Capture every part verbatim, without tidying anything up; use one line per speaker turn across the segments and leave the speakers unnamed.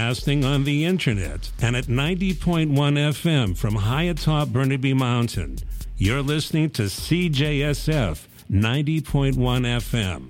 broadcasting on the internet and at ninety point one F M from high atop Burnaby Mountain. You're listening to C J S F ninety point one F M.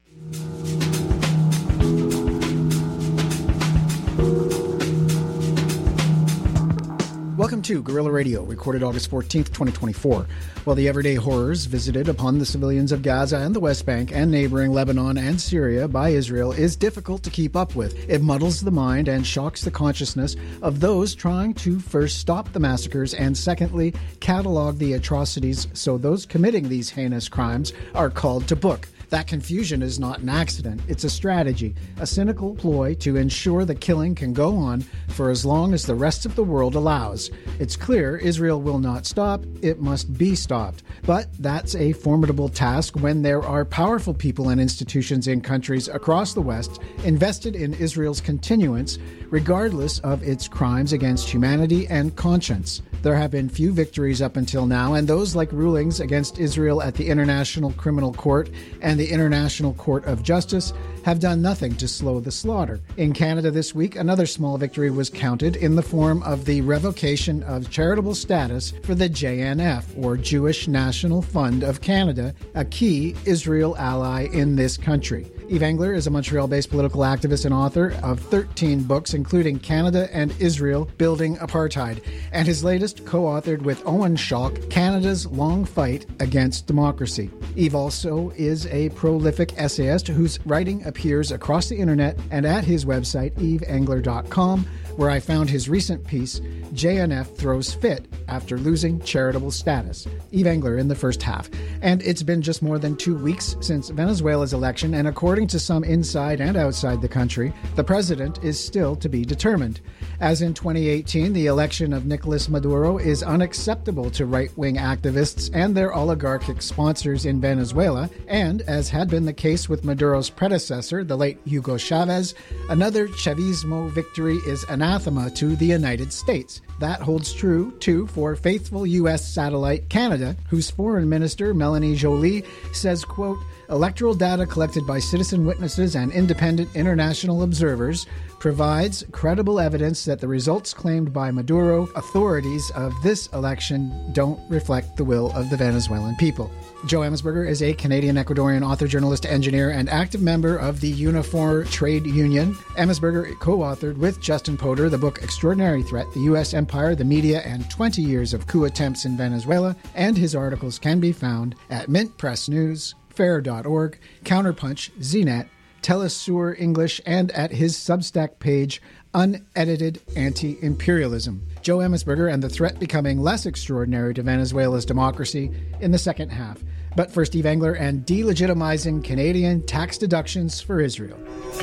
Welcome to Guerrilla Radio, recorded August fourteenth, twenty twenty-four. While the everyday horrors visited upon the civilians of Gaza and the West Bank and neighboring Lebanon and Syria by Israel is difficult to keep up with. It muddles the mind and shocks the consciousness of those trying to first stop the massacres and secondly, catalog the atrocities so those committing these heinous crimes are called to book. That confusion is not an accident. It's a strategy, a cynical ploy to ensure the killing can go on for as long as the rest of the world allows. It's clear Israel will not stop. It must be stopped. But that's a formidable task when there are powerful people and institutions in countries across the West invested in Israel's continuance, regardless of its crimes against humanity and conscience. There have been few victories up until now, and those like rulings against Israel at the International Criminal Court and the International Court of Justice have done nothing to slow the slaughter. In Canada this week, another small victory was counted in the form of the revocation of charitable status for the J N F, or Jewish National Fund of Canada, a key Israel ally in this country. Yves Engler is a Montreal-based political activist and author of thirteen books, including Canada and Israel, Building Apartheid, and his latest co-authored with Owen Schock, Canada's Long Fight Against Democracy. Yves also is a prolific essayist whose writing appears across the internet and at his website, yves engler dot com, where I found his recent piece, J N F Throws Fit After Losing Charitable Status. Yves Engler in the first half. And it's been just more than two weeks since Venezuela's election, and according to some inside and outside the country, the president is still to be determined. As in twenty eighteen, the election of Nicolas Maduro is unacceptable to right-wing activists and their oligarchic sponsors in Venezuela, and, as had been the case with Maduro's predecessor, the late Hugo Chavez, another Chavismo victory is anathema to the United States. That holds true, too, for faithful U S satellite Canada, whose foreign minister, Melanie Joly, says, quote, electoral data collected by citizen witnesses and independent international observers provides credible evidence that the results claimed by Maduro authorities of this election don't reflect the will of the Venezuelan people. Joe Emmesberger is a Canadian-Ecuadorian author, journalist, engineer, and active member of the Unifor Trade Union. Emmesberger co-authored with Justin Potter the book Extraordinary Threat, the U S Empire, the Media, and twenty Years of Coup Attempts in Venezuela, and his articles can be found at Mint Press News, fair dot org, Counterpunch, Z net, Telesur English, and at his Substack page, Unedited Anti-Imperialism. Joe Emmesberger and the threat becoming less extraordinary to Venezuela's democracy in the second half. But first, Yves Engler and delegitimizing Canadian tax deductions for Israel.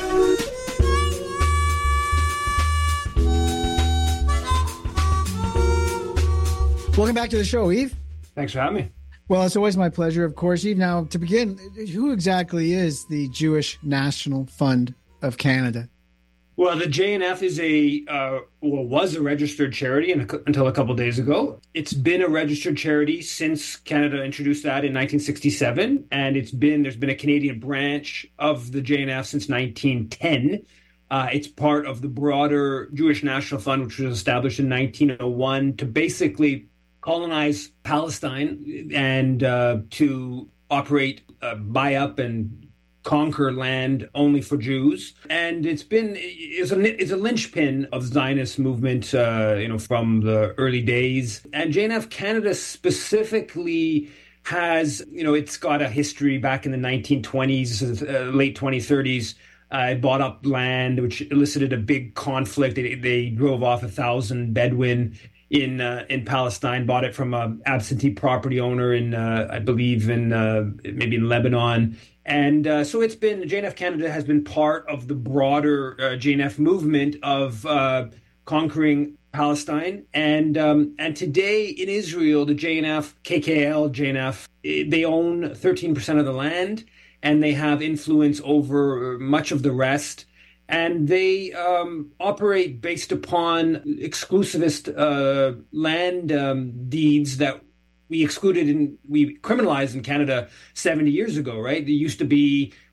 Welcome back to the show, Yves.
Thanks for having me.
Well, it's always my pleasure, of course. Yves, now, to begin, who exactly is the Jewish National Fund of Canada?
Well, the J N F is a, uh, well, was a registered charity until a couple of days ago. It's been a registered charity since Canada introduced that in nineteen sixty-seven. And it's been, there's been a Canadian branch of the J N F since nineteen ten. Uh, it's part of the broader Jewish National Fund, which was established in nineteen oh one to basically colonize Palestine and uh, to operate, uh, buy up and conquer land only for Jews. And it's been, it's a, it's a linchpin of the Zionist movement, uh, you know, from the early days. And J N F Canada specifically has, you know, it's got a history back in the nineteen twenties, uh, late twenty thirties. Uh, it bought up land, which elicited a big conflict. They, they drove off a thousand Bedouin in uh, in Palestine, bought it from an absentee property owner in, uh, I believe, in uh, maybe in Lebanon. And uh, so it's been, J N F Canada has been part of the broader uh, J N F movement of uh, conquering Palestine. And um, and today in Israel, the J N F, K K L, J N F, they own thirteen percent of the land, and they have influence over much of the rest. And they um, operate based upon exclusivist uh, land um, deeds that we excluded and we criminalized in Canada seventy years ago, right? There used to be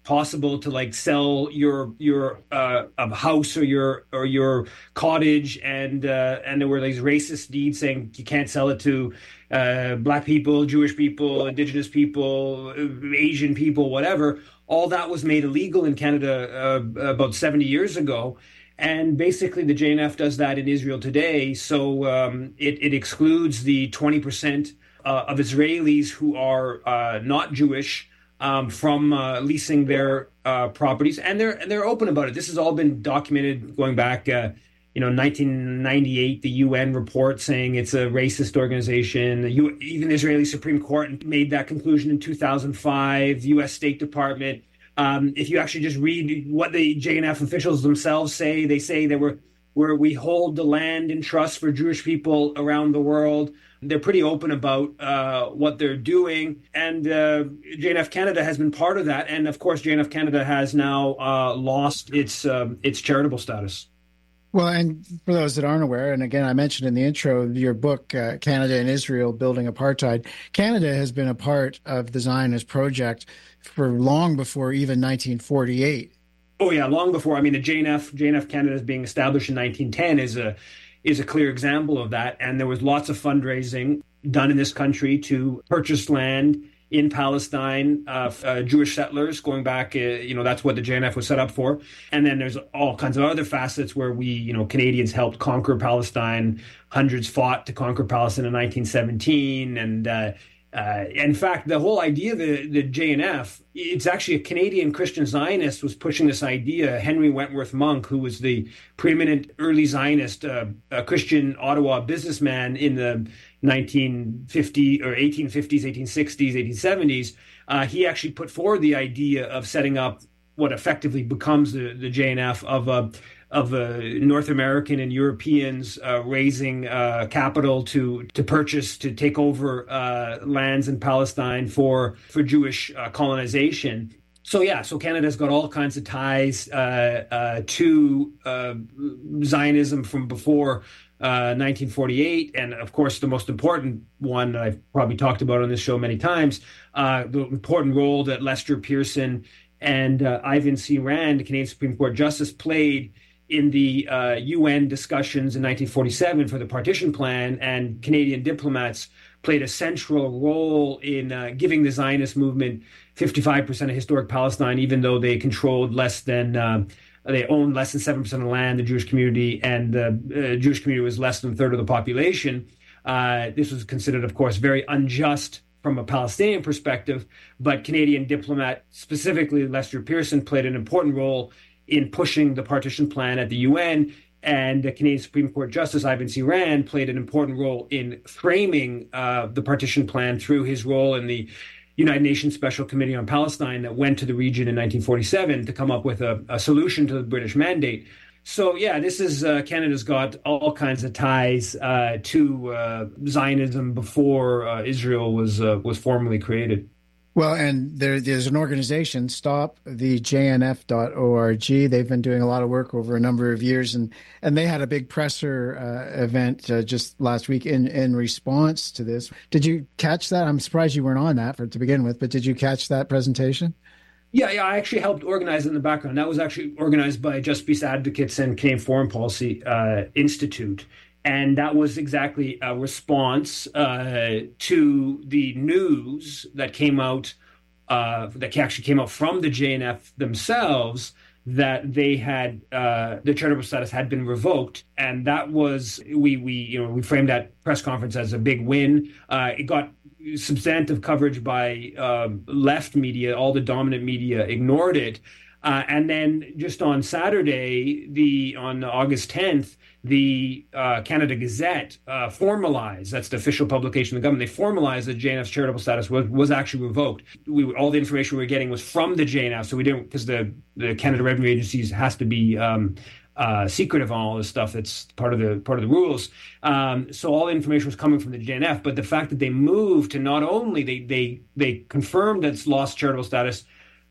possible to like sell your your uh, a house or your or your cottage, and uh, and there were these racist deeds saying you can't sell it to uh, black people, Jewish people, indigenous people, Asian people, whatever. All that was made illegal in Canada uh, about seventy years ago. And basically the J N F does that in Israel today. So um, it, it excludes the twenty percent uh, of Israelis who are uh, not Jewish um, from uh, leasing their uh, properties. And they're they're open about it. This has all been documented going back, uh, you know, nineteen ninety-eight, the U N report saying it's a racist organization. The U- even the Israeli Supreme Court made that conclusion in two thousand five, the U S State Department. Um, if you actually just read what the J N F officials themselves say, they say that we're, we're, we hold the land in trust for Jewish people around the world. They're pretty open about uh, what they're doing. And uh, J N F Canada has been part of that. And of course, J N F Canada has now uh, lost its um, its charitable status.
Well, and for those that aren't aware, and again, I mentioned in the intro, your book, uh, Canada and Israel, Building Apartheid, Canada has been a part of the Zionist project for long before even nineteen forty-eight.
Oh, yeah, long before. I mean, the J N F, J N F Canada being established in nineteen ten is a is a clear example of that. And there was lots of fundraising done in this country to purchase land in Palestine, uh, uh, Jewish settlers going back, uh, you know, that's what the J N F was set up for. And then there's all kinds of other facets where we, you know, Canadians helped conquer Palestine. Hundreds fought to conquer Palestine in nineteen seventeen. And uh, uh, in fact, the whole idea of the, the J N F, it's actually a Canadian Christian Zionist was pushing this idea. Henry Wentworth Monk, who was the preeminent early Zionist uh, uh, Christian Ottawa businessman in the nineteen fifties or eighteen fifties, eighteen sixties, eighteen seventies, uh, he actually put forward the idea of setting up what effectively becomes the, the J N F of uh, of uh, North American and Europeans uh, raising uh, capital to to purchase, to take over uh, lands in Palestine for for Jewish uh, colonization. So yeah, so Canada's got all kinds of ties uh, uh, to uh, Zionism from before Uh, nineteen forty-eight, and of course the most important one that I've probably talked about on this show many times, uh, the important role that Lester Pearson and uh, Ivan C. Rand, the Canadian Supreme Court Justice, played in the uh, U N discussions in nineteen forty-seven for the partition plan, and Canadian diplomats played a central role in uh, giving the Zionist movement fifty-five percent of historic Palestine, even though they controlled less than uh, They owned less than seven percent of the land, the Jewish community, and the uh, Jewish community was less than a third of the population. Uh, this was considered, of course, very unjust from a Palestinian perspective, but Canadian diplomat, specifically Lester Pearson, played an important role in pushing the partition plan at the U N, and the Canadian Supreme Court Justice Ivan C. Rand played an important role in framing uh, the partition plan through his role in the United Nations Special Committee on Palestine that went to the region in nineteen forty-seven to come up with a, a solution to the British mandate. So, yeah, this is uh, Canada's got all kinds of ties uh, to uh, Zionism before uh, Israel was uh, was formally created.
Well, and there, there's an organization, stop the J N F dot org. They've been doing a lot of work over a number of years, and, and they had a big presser uh, event uh, just last week in, in response to this. Did you catch that? I'm surprised you weren't on that for, to begin with, but did you catch that presentation?
Yeah, yeah, I actually helped organize it in the background. That was actually organized by Just Peace Advocates and Canadian Foreign Policy uh, Institute. And that was exactly a response uh, to the news that came out, uh, that actually came out from the J N F themselves, that they had, uh, the charitable status had been revoked. And that was, we, we, you know, we framed that press conference as a big win. Uh, it got substantive coverage by um, left media. All the dominant media ignored it. Uh, and then just on Saturday, the on August tenth, the uh, Canada Gazette uh, formalized, that's the official publication of the government, they formalized that J N F's charitable status was, was actually revoked. We all the information we were getting was from the J N F, so we didn't, because the, the Canada Revenue Agencies has to be um, uh, secretive on all this stuff. That's part of the part of the rules. Um, so all the information was coming from the J N F, but the fact that they moved to not only, they they they confirmed that it's lost charitable status,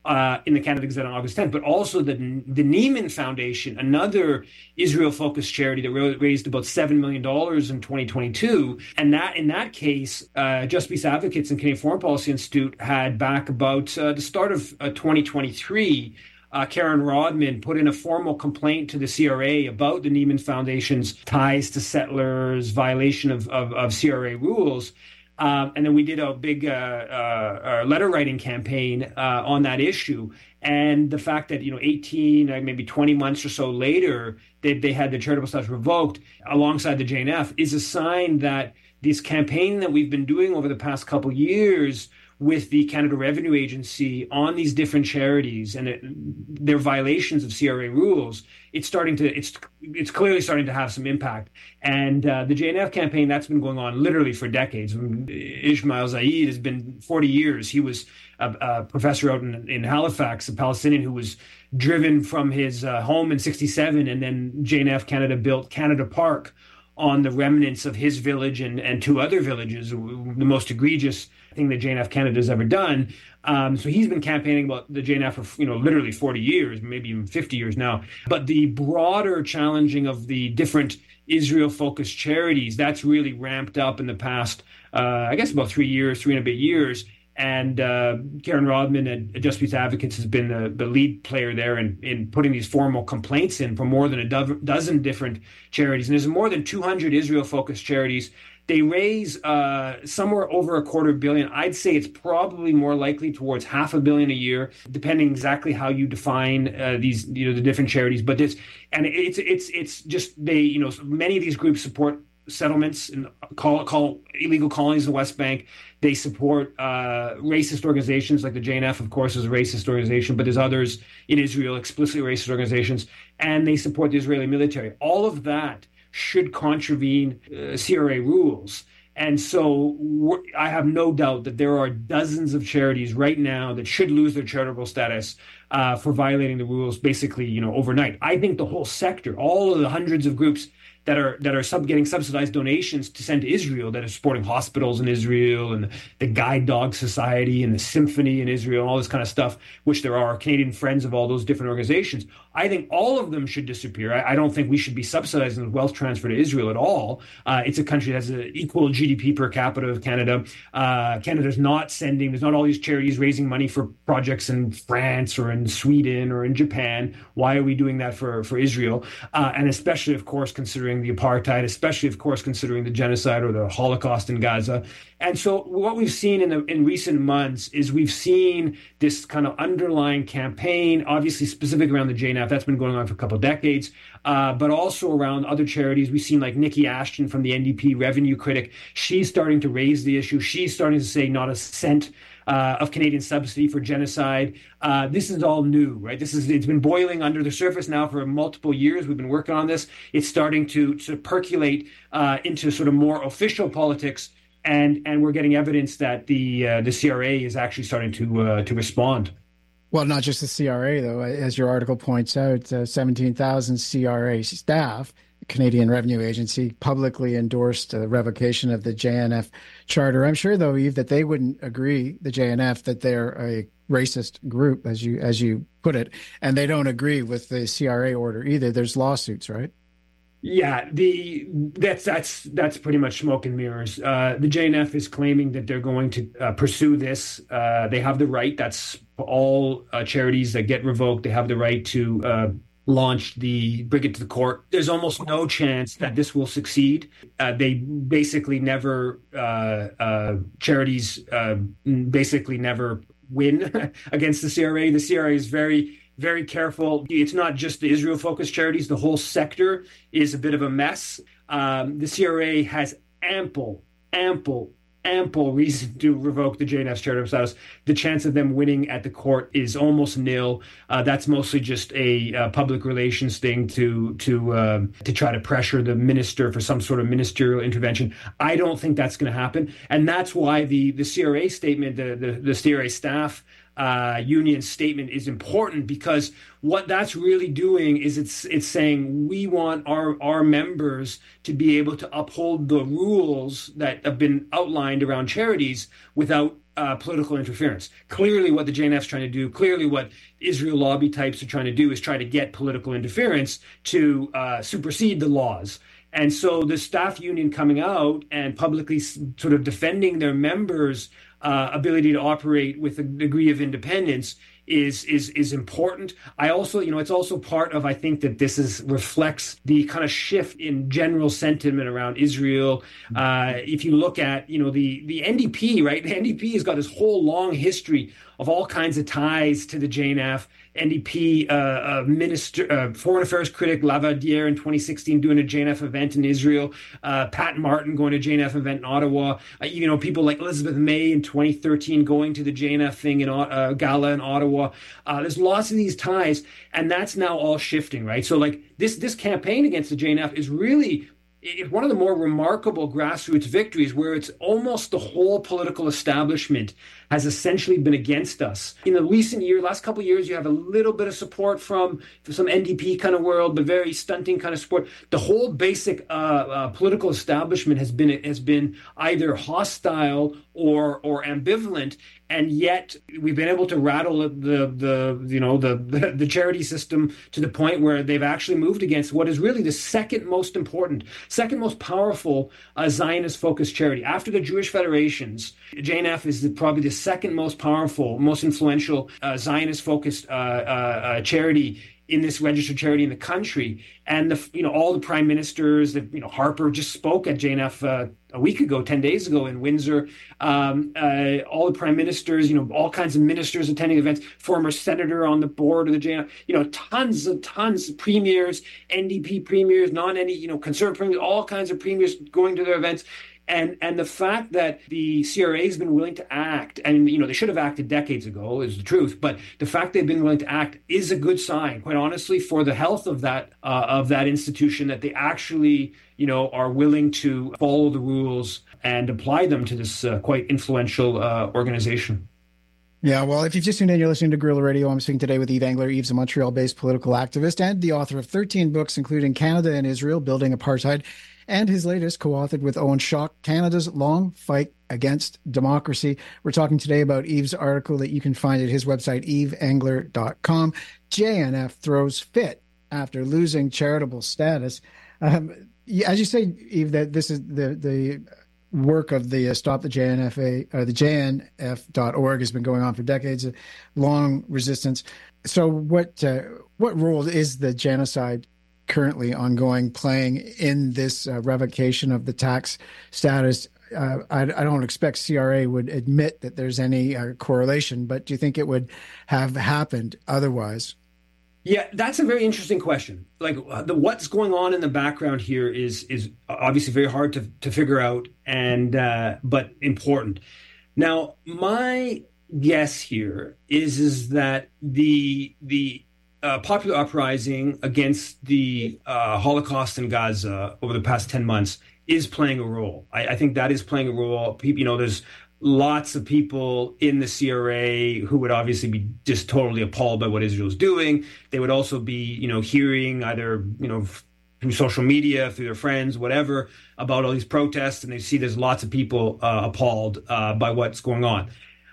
uh, in the Canada Gazette on August tenth, but also the, the Neiman Foundation, another Israel-focused charity that raised about seven million dollars in twenty twenty-two. And that in that case, uh, Just Peace Advocates and Canadian Foreign Policy Institute had back about uh, the start of uh, twenty twenty-three, Uh, Karen Rodman put in a formal complaint to the C R A about the Neiman Foundation's ties to settlers, violation of, of, of C R A rules. Um, and then we did a big uh, uh, letter writing campaign uh, on that issue. And the fact that, you know, eighteen, maybe twenty months or so later, they, they had the charitable status revoked alongside the J N F is a sign that this campaign that we've been doing over the past couple of years with the Canada Revenue Agency on these different charities and it, their violations of C R A rules, it's starting to, it's it's clearly starting to have some impact. And uh, the J N F campaign, that's been going on literally for decades. I mean, Ismail Zaid has been forty years. He was a, a professor out in, in Halifax, a Palestinian who was driven from his uh, home in sixty-seven, and then J N F Canada built Canada Park on the remnants of his village and, and two other villages, the most egregious thing that J N F Canada has ever done. Um, so he's been campaigning about the J N F for, you know, literally forty years, maybe even fifty years now. But the broader challenging of the different Israel-focused charities, that's really ramped up in the past, uh, I guess about three years, three and a bit years. And uh, Karen Rodman at Just Peace Advocates has been the, the lead player there in, in putting these formal complaints in for more than a do- dozen different charities. And there's more than two hundred Israel-focused charities. They raise uh, somewhere over a quarter billion. I'd say it's probably more likely towards half a billion a year, depending exactly how you define uh, these, you know, the different charities. But it's and it's it's it's just they, you know, many of these groups support settlements and call call illegal colonies in the West Bank. They support uh, racist organizations like the J N F, of course, is a racist organization, but there's others in Israel, explicitly racist organizations, and they support the Israeli military. All of that should contravene uh, C R A rules. And so I have no doubt that there are dozens of charities right now that should lose their charitable status uh, for violating the rules, basically, you know, overnight. I think the whole sector, all of the hundreds of groups that are that are sub getting subsidized donations to send to Israel, that are supporting hospitals in Israel and the, the Guide Dog Society and the Symphony in Israel, and all this kind of stuff, which there are Canadian friends of all those different organizations. I think all of them should disappear. I, I don't think we should be subsidizing the wealth transfer to Israel at all. Uh, it's a country that has an equal G D P per capita of Canada. Uh, Canada's not sending, there's not all these charities raising money for projects in France or in Sweden or in Japan. Why are we doing that for, for Israel? Uh, and especially, of course, considering the apartheid, especially, of course, considering the genocide or the Holocaust in Gaza. And so what we've seen in the, in recent months is we've seen this kind of underlying campaign, obviously specific around the J N F. That's been going on for a couple of decades, uh, but also around other charities. We've seen like Nikki Ashton from the N D P, revenue critic. She's starting to raise the issue. She's starting to say not a cent Uh, of Canadian subsidy for genocide. Uh, this is all new, right? This is, it's been boiling under the surface now for multiple years. We've been working on this. It's starting to, to percolate uh, into sort of more official politics, and and we're getting evidence that the uh, the C R A is actually starting to uh, to respond.
Well, not just the C R A, though. As your article points out, uh, seventeen thousand C R A staff, Canadian Revenue Agency, publicly endorsed the revocation of the J N F charter. I'm sure, though, Yves, that they wouldn't agree, the J N F, that they're a racist group, as you as you put it, and they don't agree with the C R A order either. There's lawsuits, right?
Yeah, the that's that's that's pretty much smoke and mirrors. Uh, the J N F is claiming that they're going to uh, pursue this. Uh, they have the right. That's all uh, charities that get revoked. They have the right to uh, launch the bring it to the court. There's almost no chance that this will succeed. Uh, they basically never uh, uh, charities uh, basically never win against the C R A. The C R A is very very careful. It's not just the Israel-focused charities. The whole sector is a bit of a mess. Um, the C R A has ample, ample, ample reason to revoke the J N F's charitable status. The chance of them winning at the court is almost nil. Uh, that's mostly just a uh, public relations thing to to um, to try to pressure the minister for some sort of ministerial intervention. I don't think that's going to happen, and that's why the the C R A statement, the the, the C R A staff Uh, union statement is important, because what that's really doing is it's it's saying we want our our members to be able to uphold the rules that have been outlined around charities without uh, political interference. Clearly what the J N F is trying to do, clearly what Israel lobby types are trying to do is try to get political interference to uh, supersede the laws. And so the staff union coming out and publicly sort of defending their members' uh, ability to operate with a degree of independence is is is important. I also, you know, it's also part of, I think that this is reflects the kind of shift in general sentiment around Israel. Uh, if you look at, you know, the the N D P, right? The N D P has got this whole long history of all kinds of ties to the J N F. N D P uh, uh, minister, uh, foreign affairs critic Lavadier in twenty sixteen doing a J N F event in Israel. Uh, Pat Martin going to a J N F event in Ottawa. Uh, you know, people like Elizabeth May in twenty thirteen going to the J N F thing in uh, gala in Ottawa. Uh, there's lots of these ties, and that's now all shifting, right? So, like this this campaign against the J N F is really it's one of the more remarkable grassroots victories, where it's almost the whole political establishment has essentially been against us. In the recent year, last couple of years, you have a little bit of support from, from some N D P kind of world, but very stunting kind of support. The whole basic uh, uh, political establishment has been has been either hostile or or ambivalent, and yet we've been able to rattle the the you know the the, the charity system to the point where they've actually moved against what is really the second most important, second most powerful uh, Zionist-focused charity after the Jewish Federations. J N F is the, probably the second most powerful, most influential uh, Zionist-focused uh, uh, uh, charity in this registered charity in the country. And the you know all the prime ministers, that you know Harper just spoke at J N F uh, a week ago, ten days ago in Windsor. Um, uh, all the prime ministers, you know, all kinds of ministers attending events. Former senator on the board of the J N F. You know, tons and tons of premiers, N D P premiers, non-N D P, you know, conservative premiers, all kinds of premiers going to their events. And and the fact that the C R A has been willing to act, and you know they should have acted decades ago, is the truth. But the fact they've been willing to act is a good sign, quite honestly, for the health of that uh, of that institution. That they actually, you know, are willing to follow the rules and apply them to this uh, quite influential uh, organization.
Yeah, well, if you've just tuned in, you're listening to Guerrilla Radio. I'm speaking today with Yves Engler. Yves is a Montreal-based political activist and the author of thirteen books, including Canada and Israel, Building Apartheid, and his latest, co-authored with Owen Schock, Canada's Long Fight Against Democracy. We're talking today about Yves' article that you can find at his website, yves engler dot com. J N F throws fit after losing charitable status. Um, as you say, Yves, that this is the the work of the uh, Stop the J N F A, or the J N F dot org has been going on for decades, a long resistance. So what uh, what role is the genocide currently ongoing playing in this uh, revocation of the tax status? Uh, I, I don't expect C R A would admit that there's any uh, correlation, but do you think it would have happened otherwise?
Yeah, that's a very interesting question. Like uh, the what's going on in the background here is is obviously very hard to, to figure out, and uh, but important. Now, my guess here is is that the the Uh, popular uprising against the uh, Holocaust in Gaza over the past ten months is playing a role. I, I think that is playing a role. People, you know, there's lots of people in the C R A who would obviously be just totally appalled by what Israel's doing. They would also be, you know, hearing either, you know, through social media, through their friends, whatever, about all these protests, and they see there's lots of people uh, appalled uh, by what's going on.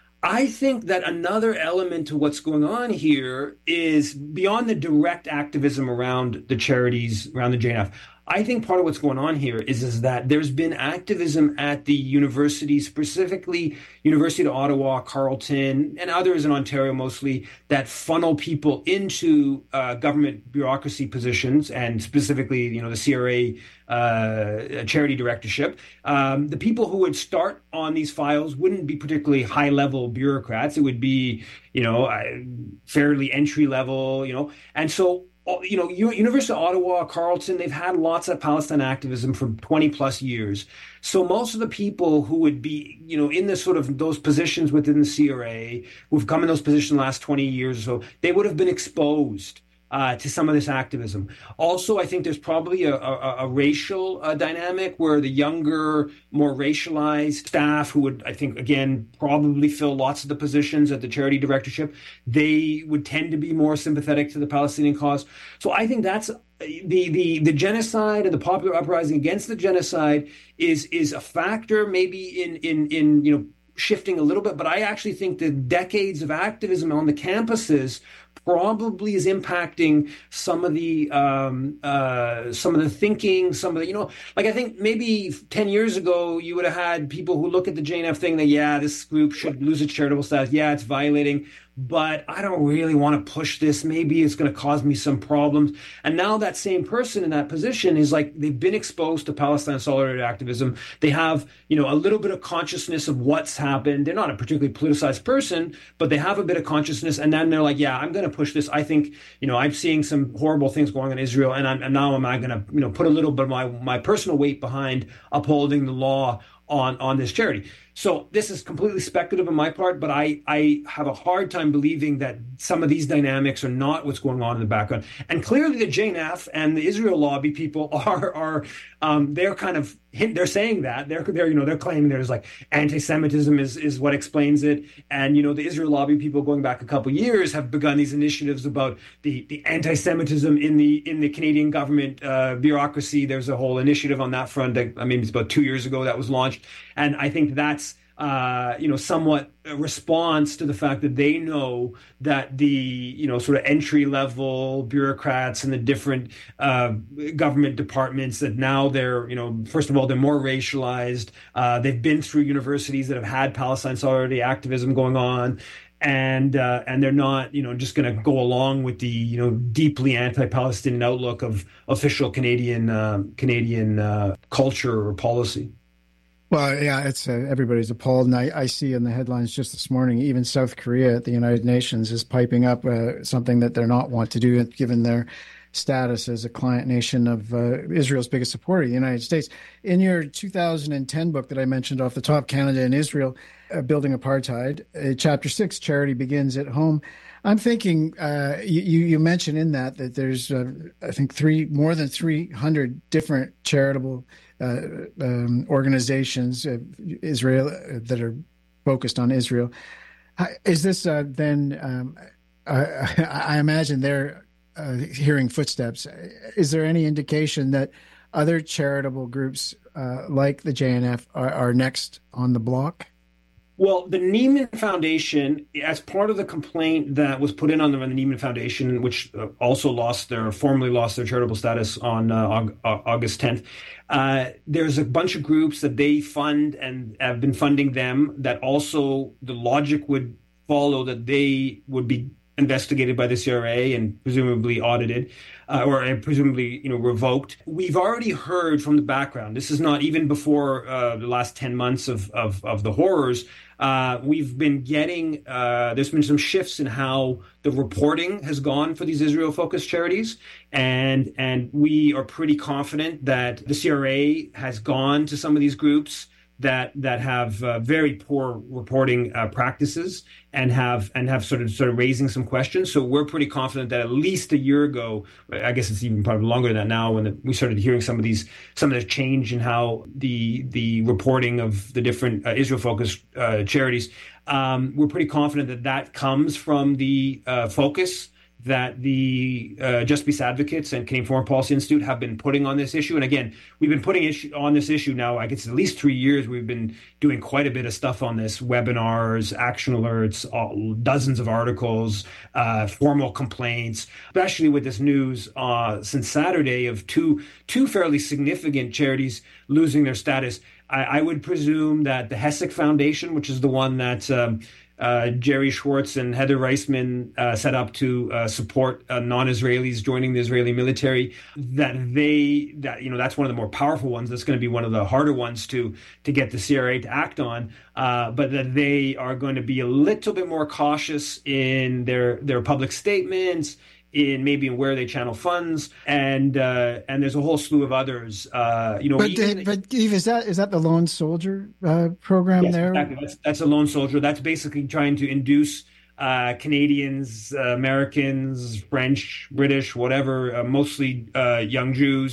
I think that another element to what's going on here is beyond the direct activism around the charities, around the J N F. I think part of what's going on here is, is that there's been activism at the universities, specifically University of Ottawa, Carleton, and others in Ontario mostly, that funnel people into uh, government bureaucracy positions, and specifically, you know, the C R A uh, charity directorship. Um, the people who would start on these files wouldn't be particularly high-level bureaucrats. It would be, you know, fairly entry-level, you know, and so you know, University of Ottawa, Carleton, they've had lots of Palestine activism for twenty plus years. So most of the people who would be, you know, in this sort of those positions within the C R A, who've come in those positions the last twenty years or so, they would have been exposed Uh, to some of this activism. Also, I think there's probably a, a, a racial uh, dynamic where the younger, more racialized staff who would, I think, again, probably fill lots of the positions at the charity directorship, they would tend to be more sympathetic to the Palestinian cause. So I think that's the the the genocide and the popular uprising against the genocide is is a factor maybe in in in you know shifting a little bit, but I actually think the decades of activism on the campuses probably is impacting some of the um, uh, some of the thinking, some of the, you know, like I think maybe ten years ago you would have had people who look at the J N F thing that, yeah, this group should lose its charitable status. Yeah, it's violating, but I don't really want to push this. Maybe it's going to cause me some problems. And now that same person in that position is like, they've been exposed to Palestine solidarity activism. They have, you know, a little bit of consciousness of what's happened. They're not a particularly politicized person, but they have a bit of consciousness. And then they're like, yeah, I'm going to push this. I think, you know, I'm seeing some horrible things going on in Israel. And, I'm, and now am I going to, you know, put a little bit of my, my personal weight behind upholding the law on, on this charity. So this is completely speculative on my part, but I, I have a hard time believing that some of these dynamics are not what's going on in the background. And clearly the J N F and the Israel lobby people are, are um, they're kind of, they're saying that. They're, they're, you know, they're claiming there's like anti-Semitism is, is what explains it. And, you know, the Israel lobby people going back a couple of years have begun these initiatives about the, the anti-Semitism in the in the Canadian government uh, bureaucracy. There's a whole initiative on that front that, I mean, it's about two years ago that was launched. And I think that's, Uh, you know, somewhat a response to the fact that they know that the, you know, sort of entry level bureaucrats and the different uh, government departments that now they're, you know, first of all, they're more racialized. Uh, they've been through universities that have had Palestine solidarity activism going on. And uh, and they're not, you know, just going to go along with the, you know, deeply anti-Palestinian outlook of official Canadian uh, Canadian uh, culture or policy.
Well, yeah, it's uh, everybody's appalled, and I, I see in the headlines just this morning, even South Korea at the United Nations is piping up uh, something that they're not want to do, given their status as a client nation of uh, Israel's biggest supporter, the United States. In your two thousand ten book that I mentioned off the top, Canada and Israel, uh, Building Apartheid, uh, Chapter Six, Charity Begins at Home. I'm thinking uh, you, you mentioned in that that there's, uh, I think, three more than three hundred different charitable uh, um, organizations, uh, Israel, uh, that are focused on Israel. Is this uh, then? Um, I, I imagine they're uh, hearing footsteps. Is there any indication that other charitable groups uh, like the J N F are, are next on the block?
Well, the Neiman Foundation, as part of the complaint that was put in on the, the Neiman Foundation, which uh, also lost their, formally lost their charitable status on uh, August tenth, uh, there's a bunch of groups that they fund and have been funding them that also the logic would follow that they would be investigated by the C R A and presumably audited, uh, or uh, presumably, you know, revoked. We've already heard from the background. This is not even before uh, the last ten months of of, of the horrors. Uh, we've been getting, uh, there's been some shifts in how the reporting has gone for these Israel-focused charities. And, and we are pretty confident that the C R A has gone to some of these groups that that have uh, very poor reporting uh, practices and have and have sort of sort of raising some questions. So we're pretty confident that at least a year ago, I guess it's even probably longer than that now, when the, we started hearing some of these some of the change in how the the reporting of the different uh, Israel-focused uh, charities. Um, we're pretty confident that that comes from the uh, focus that the uh, Just Peace Advocates and Canadian Foreign Policy Institute have been putting on this issue. And again, we've been putting issue on this issue now, I guess at least three years. We've been doing quite a bit of stuff on this, webinars, action alerts, all, dozens of articles, uh, formal complaints, especially with this news uh, since Saturday of two, two fairly significant charities losing their status. I, I would presume that the Hesek Foundation, which is the one that um, Uh, Jerry Schwartz and Heather Reisman uh, set up to uh, support uh, non-Israelis joining the Israeli military, that they, that, you know, that's one of the more powerful ones. That's going to be one of the harder ones to to get the C R A to act on, uh, but that they are going to be a little bit more cautious in their their public statements, in maybe in where they channel funds, and uh, and there's a whole slew of others. Uh, you know,
but
even,
the, but Eve, is that is that the Lone Soldier uh, program
yes,
there?
Exactly. That's that's a lone soldier. That's basically trying to induce uh, Canadians, uh, Americans, French, British, whatever, uh, mostly uh, young Jews,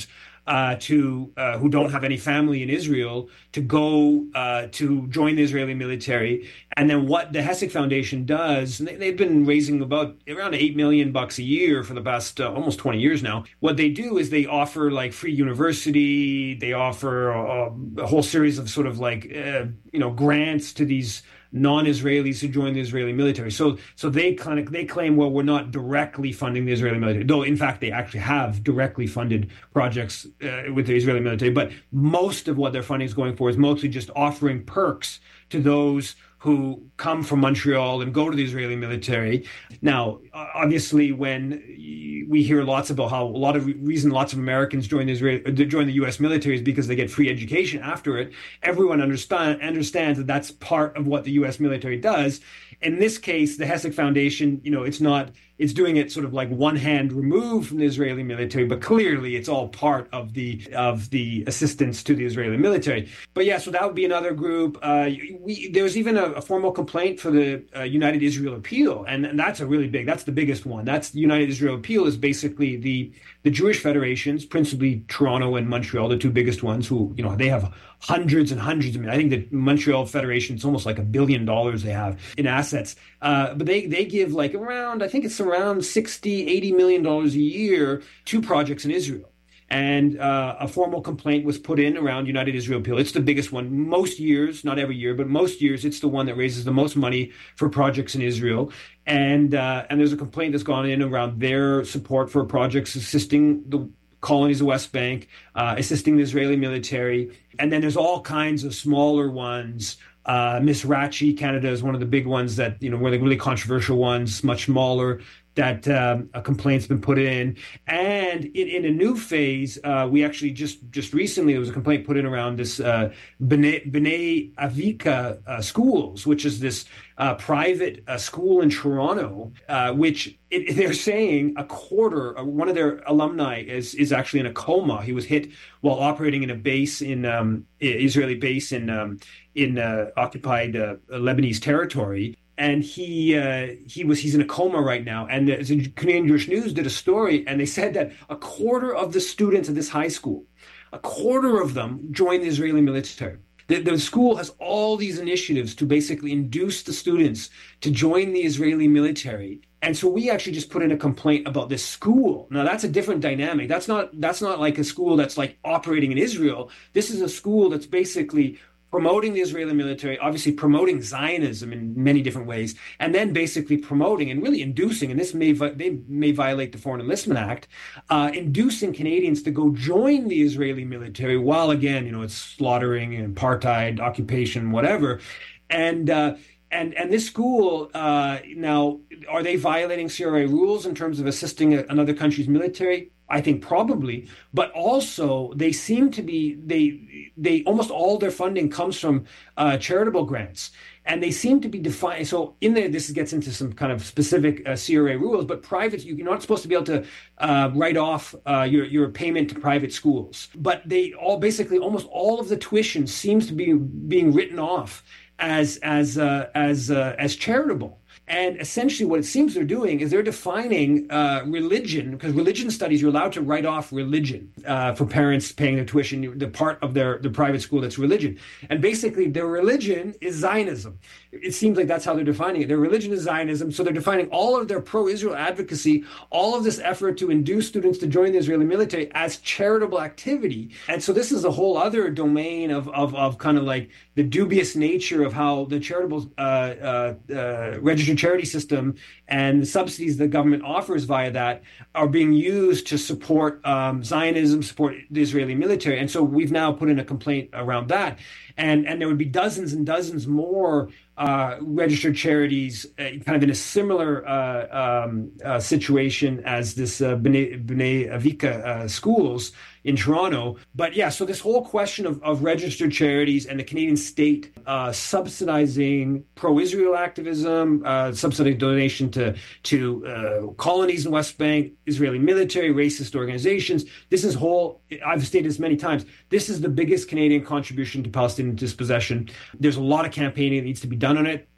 uh, to uh, who don't have any family in Israel to go uh, to join the Israeli military. And then what the Hesek Foundation does, and they, they've been raising about around eight million bucks a year for the past uh, almost twenty years now. What they do is they offer like free university. They offer a, a whole series of sort of like uh, you know grants to these non-Israelis who join the Israeli military. So so they kind of they claim, well, we're not directly funding the Israeli military, though in fact they actually have directly funded projects uh, with the Israeli military. But most of what their funding is going for is mostly just offering perks to those who come from Montreal and go to the Israeli military. Now, obviously, when we hear lots about how a lot of reason lots of Americans join the Israeli, join the U S military is because they get free education after it, everyone understand, understands that that's part of what the U S military does. In this case, the Hesek Foundation, you know, it's not, it's doing it sort of like one hand removed from the Israeli military, but clearly it's all part of the of the assistance to the Israeli military. But yeah, so that would be another group. Uh, we, there's even a, a formal complaint for the uh, United Israel Appeal, and, and that's a really big, that's the biggest one. That's the United Israel Appeal is basically the the Jewish federations, principally Toronto and Montreal, the two biggest ones, who, you know, they have hundreds and hundreds of, I think the Montreal Federation, it's almost like a billion dollars they have in assets. Uh, but they, they give like around, I think it's around sixty, eighty million dollars a year to projects in Israel. And uh, a formal complaint was put in around United Israel Appeal. It's the biggest one. Most years, not every year, but most years, it's the one that raises the most money for projects in Israel. And uh, and there's a complaint that's gone in around their support for projects assisting the colonies of the West Bank, uh, assisting the Israeli military. And then there's all kinds of smaller ones. Uh, Misrachi, Canada is one of the big ones that, you know, one of the really controversial ones, much smaller, that um, a complaint's been put in. And in, in a new phase, uh, we actually just just recently, there was a complaint put in around this uh, B'nai, B'nai Avika uh, schools, which is this uh, private uh, school in Toronto, uh, which it, they're saying a quarter, uh, one of their alumni is, is actually in a coma. He was hit while operating in a base in um, Israeli base in um, in uh, occupied uh, Lebanese territory. And he uh, he was he's in a coma right now. And the Canadian Jewish News did a story, and they said that a quarter of the students at this high school, a quarter of them joined the Israeli military. The, the school has all these initiatives to basically induce the students to join the Israeli military. And so we actually just put in a complaint about this school. Now that's a different dynamic. That's not that's not like a school that's like operating in Israel. This is a school that's basically promoting the Israeli military, obviously promoting Zionism in many different ways, and then basically promoting and really inducing, and this may they may violate the Foreign Enlistment Act, uh, inducing Canadians to go join the Israeli military while, again, you know, it's slaughtering and apartheid, occupation, whatever. And uh, and and this school, uh, now, are they violating C R A rules in terms of assisting a, another country's military? I think probably, but also they seem to be, they, they almost all their funding comes from uh, charitable grants, and they seem to be defined. So in there, this gets into some kind of specific uh, C R A rules, but private, you're not supposed to be able to uh, write off uh, your, your payment to private schools, but they all basically, almost all of the tuition seems to be being written off as, as, uh, as, uh, as charitable. And essentially what it seems they're doing is they're defining uh, religion, because religion studies, you're allowed to write off religion uh, for parents paying their tuition, the part of their, their private school that's religion. And basically their religion is Zionism. It seems like that's how they're defining it. Their religion is Zionism. So they're defining all of their pro-Israel advocacy, all of this effort to induce students to join the Israeli military as charitable activity. And so this is a whole other domain of, of, of kind of like the dubious nature of how the charitable uh, uh, uh, registered charity system and the subsidies the government offers via that are being used to support um, Zionism, support the Israeli military. And so we've now put in a complaint around that. And, and there would be dozens and dozens more uh, registered charities uh, kind of in a similar uh, um, uh, situation as this uh, B'nai, B'nai Avika uh, schools in Toronto. But yeah, so this whole question of, of registered charities and the Canadian state uh, subsidizing pro-Israel activism, uh, subsidizing donation to, to uh, colonies in West Bank, Israeli military, racist organizations. This is whole, I've stated this many times, this is the biggest Canadian contribution to Palestinian dispossession. There's a lot of campaigning that needs to be done on it.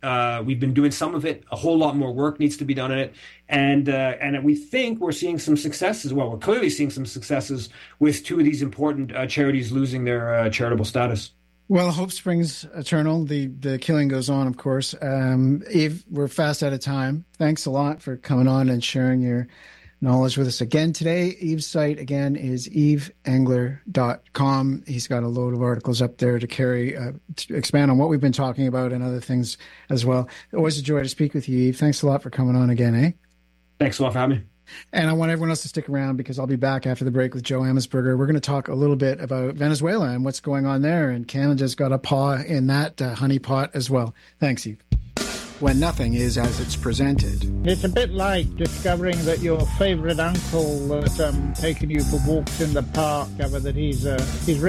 Uh, we've been doing some of it. A whole lot more work needs to be done in it. And uh, and we think we're seeing some successes. Well, we're clearly seeing some successes with two of these important uh, charities losing their uh, charitable status.
Well, hope springs eternal. The the killing goes on, of course. Um, Yves, we're fast out of time. Thanks a lot for coming on and sharing your knowledge with us again today. Yves' site, again, is yves engler dot com. He's got a load of articles up there to carry, uh, to expand on what we've been talking about and other things as well. Always a joy to speak with you, Yves. Thanks a lot for coming on again, eh?
Thanks a lot for having me.
And I want everyone else to stick around because I'll be back after the break with Joe Amesberger. We're going to talk a little bit about Venezuela and what's going on there. And Canada's got a paw in that uh, honey pot as well. Thanks, Yves. When nothing is as it's presented.
It's a bit like discovering that your favourite uncle that's um, taken you for walks in the park, that he's uh, he's really